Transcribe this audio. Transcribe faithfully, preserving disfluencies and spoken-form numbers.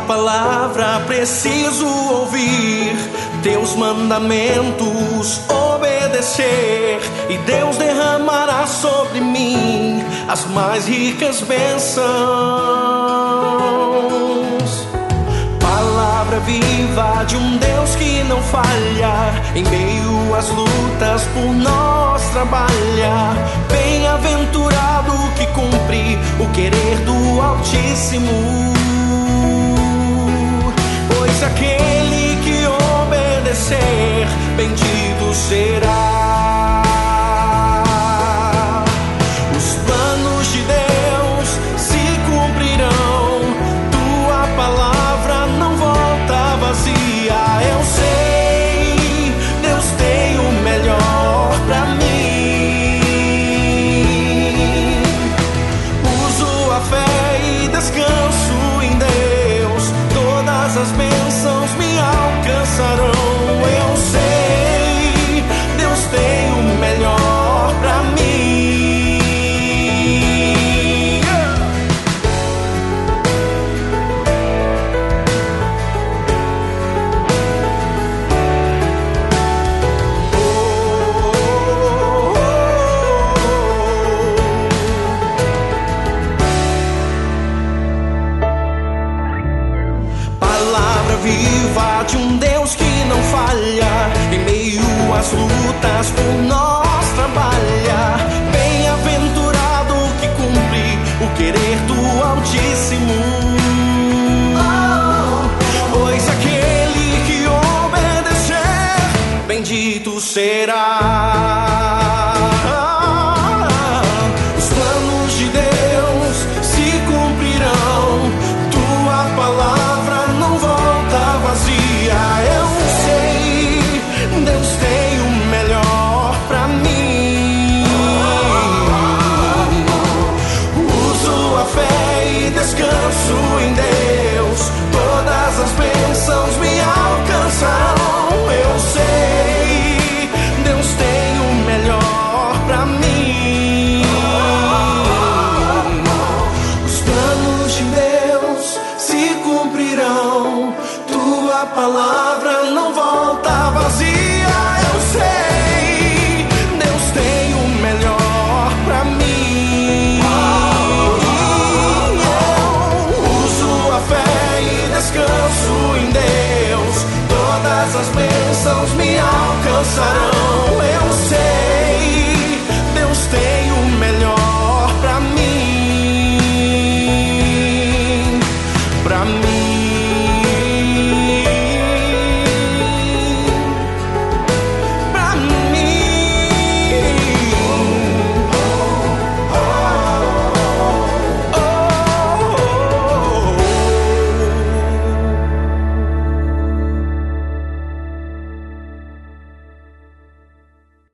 palavra preciso ouvir, teus mandamentos obedecer, e Deus derramará sobre mim as mais ricas bênçãos. Palavra viva de um Deus que não falha, em meio às lutas por nós trabalha. Bem-aventurado que cumpre o querer do Altíssimo, pois aquele que obedecer, bendito será. Os planos de Deus se cumprirão, tua palavra não volta vazia. Eu sei, Deus tem o melhor pra mim. Uso a fé e descanso em Deus, todas as bênçãos me alcançarão. Eu sei, Deus tem o melhor pra mim. Oh, oh, oh, oh. Palavra viva de um Deus que não falha, em meio às lutas por nós trabalha. Bem-aventurado que cumpre o querer do Altíssimo, pois aquele que obedecer, bendito será. Os planos de Deus se cumprirão, tua palavra não volta vazia. Eu sei, Deus tem o melhor pra mim. Uso a fé e descanso em Deus, todas as bênçãos me alcançarão. Eu sei, Deus tem o melhor pra mim. Os planos de Deus se cumprirão, tua palavra não volta vazia. Eu sei, Deus tem o melhor pra mim. Eu uso a fé e descanso em Deus, todas as bênçãos me alcançarão. Eu sei,